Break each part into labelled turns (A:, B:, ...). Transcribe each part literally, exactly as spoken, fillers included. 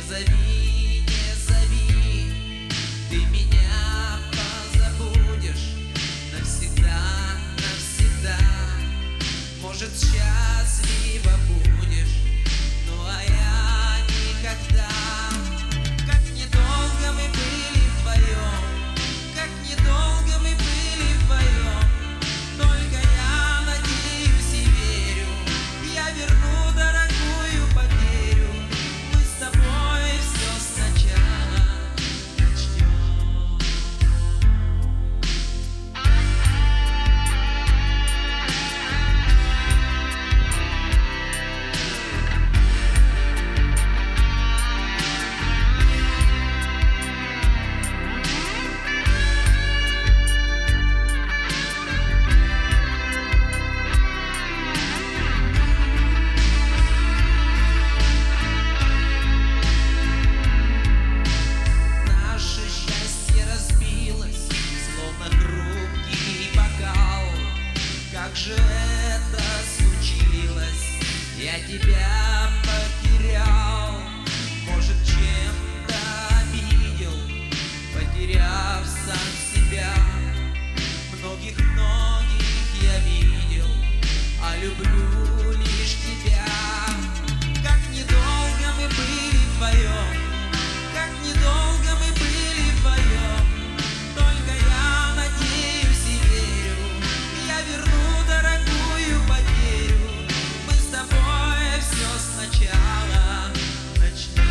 A: зови, не зови, ты меня позабудешь навсегда, навсегда. Может, счастлива будешь, ну а я никогда. Как недолго мы были вдвоем, как недолго мы были вдвоем. Только я надеюсь и верю, я верну дорогую потерю. Мы с тобой все сначала начнем. Наше счастье разбилось, словно хрупкий бокал. Как же это случилось? Я тебя потерял. Может, чем-то обидел, потеряв сам себя. Многих-многих я видел, а люблю лишь тебя. Как недолго мы были вдвоем, как недолго мы были вдвоем. Только я надеюсь и верю, я верну дорогую потерю. Мы с тобой все сначала начнем.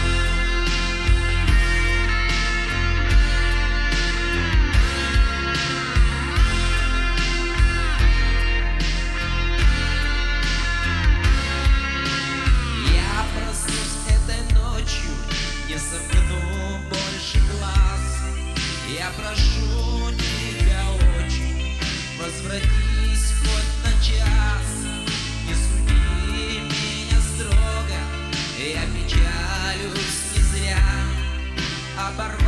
A: Я проснусь этой ночью, не сомкну больше глаз. Я прошу тебя очень, возвратись хоть на час. Не суди меня строго, я печалюсь не зря. Оборву